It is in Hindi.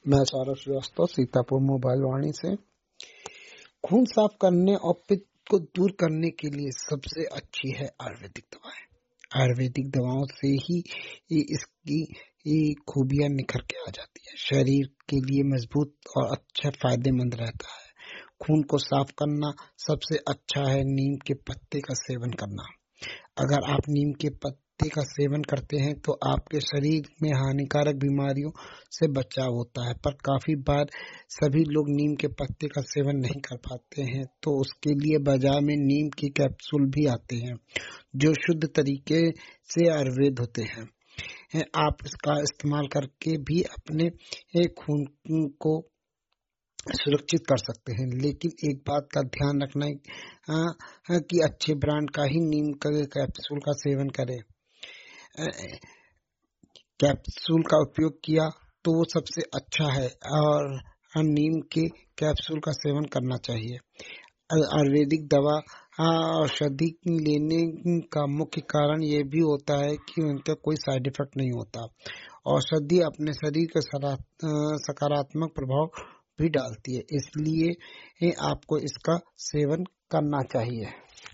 मैं सौरभ श्रीवास्तव सीतापुर मोबाइल वाणी से। खून साफ करने और पित्त को दूर करने के लिए सबसे अच्छी है आयुर्वेदिक दवाएं। आयुर्वेदिक दवाओं से ही इसकी खूबियां निखर के आ जाती है। शरीर के लिए मजबूत और अच्छा फायदेमंद रहता है। खून को साफ करना सबसे अच्छा है नीम के पत्ते का सेवन करना। अगर आप नीम के पत्ते का सेवन करते हैं तो आपके शरीर में हानिकारक बीमारियों से बचाव होता है, पर काफी बार सभी लोग नीम के पत्ते का सेवन नहीं कर पाते हैं, तो उसके लिए बाजार में नीम के कैप्सूल भी आते हैं जो शुद्ध तरीके से आयुर्वेद होते हैं। आप इसका इस्तेमाल करके भी अपने खून को सुरक्षित कर सकते हैं, लेकिन एक बात का ध्यान रखना है कि अच्छे ब्रांड का ही नीम के कैप्सूल का सेवन करें। कैप्सूल का उपयोग किया तो वो सबसे अच्छा है और नीम के कैप्सूल का सेवन करना चाहिए। आयुर्वेदिक दवा औषधि लेने का मुख्य कारण ये भी होता है कि उनका कोई साइड इफेक्ट नहीं होता। औषधि अपने शरीर के सकारात्मक प्रभाव भी डालती है, इसलिए आपको इसका सेवन करना चाहिए।